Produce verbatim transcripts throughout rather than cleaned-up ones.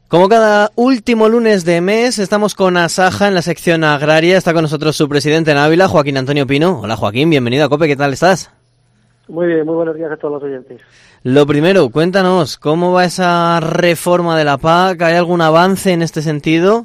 Como cada último lunes de mes, estamos con Asaja en la sección agraria. Está con nosotros su presidente en Ávila, Joaquín Antonio Pino. Hola Joaquín, bienvenido a COPE, ¿qué tal estás? Muy bien, muy buenos días a todos los oyentes. Lo primero, cuéntanos, ¿cómo va esa reforma de la P A C? ¿Hay algún avance en este sentido?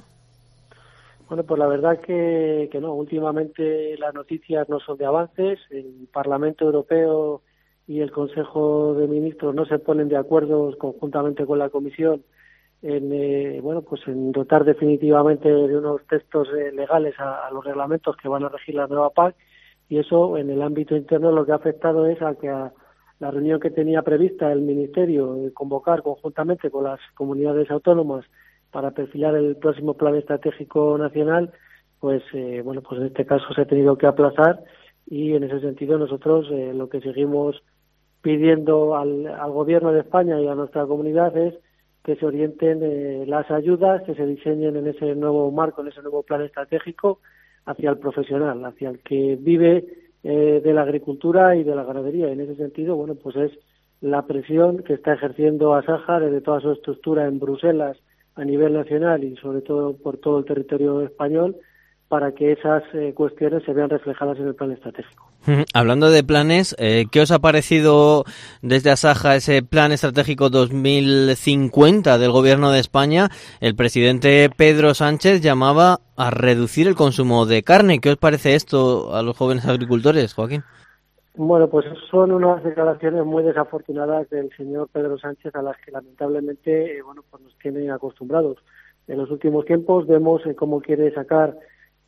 Bueno, pues la verdad que, que no, últimamente las noticias no son de avances. El Parlamento Europeo y el Consejo de Ministros no se ponen de acuerdo conjuntamente con la Comisión en eh, bueno pues en dotar definitivamente de unos textos eh, legales a, a los reglamentos que van a regir la nueva P A C, y eso en el ámbito interno lo que ha afectado es a que a la reunión que tenía prevista el Ministerio de convocar conjuntamente con las comunidades autónomas para perfilar el próximo plan estratégico nacional, pues eh, bueno pues en este caso se ha tenido que aplazar, y en ese sentido nosotros eh, lo que seguimos pidiendo al, al Gobierno de España y a nuestra comunidad es que se orienten eh, las ayudas, que se diseñen en ese nuevo marco, en ese nuevo plan estratégico, hacia el profesional, hacia el que vive eh, de la agricultura y de la ganadería. En ese sentido, bueno, pues es la presión que está ejerciendo Asaja desde toda su estructura en Bruselas a nivel nacional y sobre todo por todo el territorio español, para que esas eh, cuestiones se vean reflejadas en el plan estratégico. Hablando de planes, eh, ¿qué os ha parecido desde Asaja ese plan estratégico dos mil cincuenta del Gobierno de España? El presidente Pedro Sánchez llamaba a reducir el consumo de carne. ¿Qué os parece esto a los jóvenes agricultores, Joaquín? Bueno, pues son unas declaraciones muy desafortunadas del señor Pedro Sánchez, a las que lamentablemente eh, bueno pues nos tienen acostumbrados. En los últimos tiempos vemos eh, cómo quiere sacar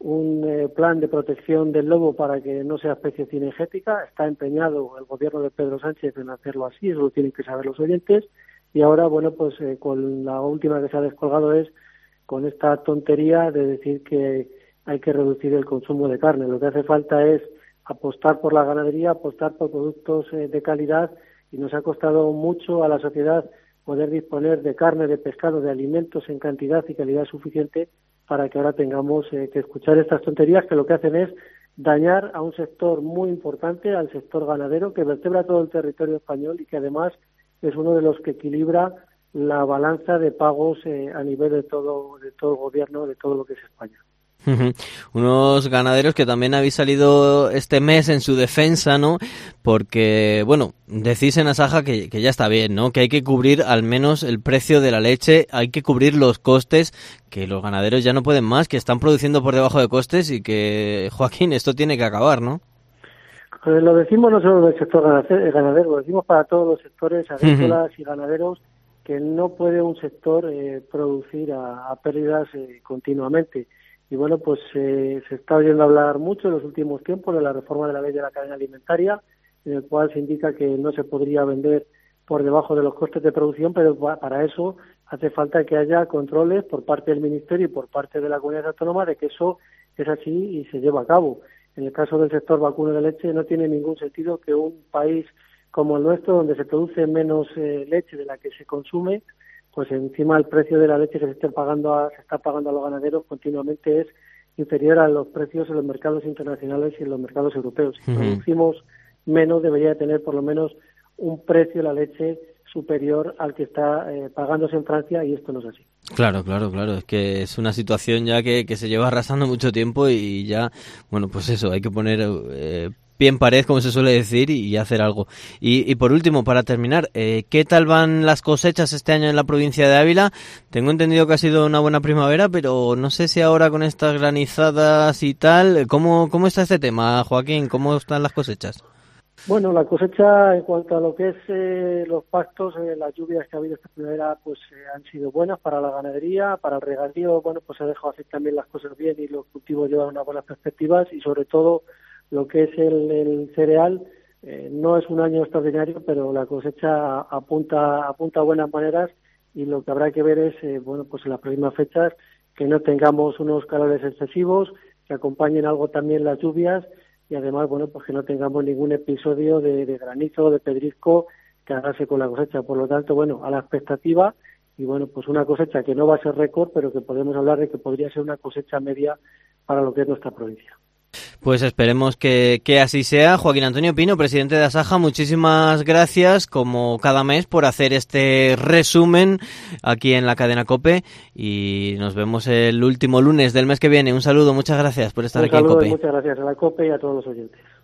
un eh, plan de protección del lobo para que no sea especie cinegética. Está empeñado el gobierno de Pedro Sánchez en hacerlo así, eso lo tienen que saber los oyentes, y ahora, bueno, pues eh, con la última que se ha descolgado es con esta tontería de decir que hay que reducir el consumo de carne. Lo que hace falta es apostar por la ganadería, apostar por productos eh, de calidad, y nos ha costado mucho a la sociedad poder disponer de carne, de pescado, de alimentos en cantidad y calidad suficiente, para que ahora tengamos eh, que escuchar estas tonterías que lo que hacen es dañar a un sector muy importante, al sector ganadero, que vertebra todo el territorio español y que además es uno de los que equilibra la balanza de pagos eh, a nivel de todo, de todo el gobierno, de todo lo que es España. Unos ganaderos que también habéis salido este mes en su defensa, ¿no? Porque, bueno, decís en Asaja que, que ya está bien, ¿no? Que hay que cubrir al menos el precio de la leche, hay que cubrir los costes, que los ganaderos ya no pueden más, que están produciendo por debajo de costes y que, Joaquín, esto tiene que acabar, ¿no? Pues lo decimos no solo del sector ganadero, lo decimos para todos los sectores agrícolas y ganaderos, que no puede un sector eh, producir a, a pérdidas eh, continuamente. Y bueno, pues eh, se está oyendo hablar mucho en los últimos tiempos de la reforma de la ley de la cadena alimentaria, en el cual se indica que no se podría vender por debajo de los costes de producción, pero para eso hace falta que haya controles por parte del Ministerio y por parte de la comunidad autónoma de que eso es así y se lleva a cabo. En el caso del sector vacuno de leche no tiene ningún sentido que un país como el nuestro, donde se produce menos eh, leche de la que se consume, pues encima el precio de la leche que se esté pagando a, se está pagando a los ganaderos continuamente es inferior a los precios en los mercados internacionales y en los mercados europeos. Si uh-huh. producimos menos, debería tener por lo menos un precio la leche superior al que está eh, pagándose en Francia, y esto no es así. Claro, claro, claro, es que es una situación ya que, que se lleva arrasando mucho tiempo y ya, bueno, pues eso, hay que poner eh, pie en pared, como se suele decir, y, y hacer algo. Y, y por último, para terminar, eh, ¿qué tal van las cosechas este año en la provincia de Ávila? Tengo entendido que ha sido una buena primavera, pero no sé si ahora con estas granizadas y tal, ¿cómo, cómo está este tema, Joaquín? ¿Cómo están las cosechas? Bueno, la cosecha en cuanto a lo que es eh, los pastos, eh, las lluvias que ha habido esta primavera, pues eh, han sido buenas para la ganadería, para el regadío. Bueno, pues se ha dejado hacer también las cosas bien y los cultivos llevan unas buenas perspectivas, y sobre todo lo que es el, el cereal, eh, no es un año extraordinario, pero la cosecha apunta apunta a buenas maneras, y lo que habrá que ver es, eh, bueno, pues en las próximas fechas, que no tengamos unos calores excesivos, que acompañen algo también las lluvias, y además, bueno, pues que no tengamos ningún episodio de, de granizo, de pedrisco que haga con la cosecha. Por lo tanto, bueno, a la expectativa, y bueno, pues una cosecha que no va a ser récord, pero que podemos hablar de que podría ser una cosecha media para lo que es nuestra provincia. Pues esperemos que, que así sea. Joaquín Antonio Pino, presidente de Asaja, muchísimas gracias, como cada mes, por hacer este resumen aquí en la cadena COPE, y nos vemos el último lunes del mes que viene. Un saludo, muchas gracias por estar Un aquí en saludo COPE. y muchas gracias a la COPE y a todos los oyentes.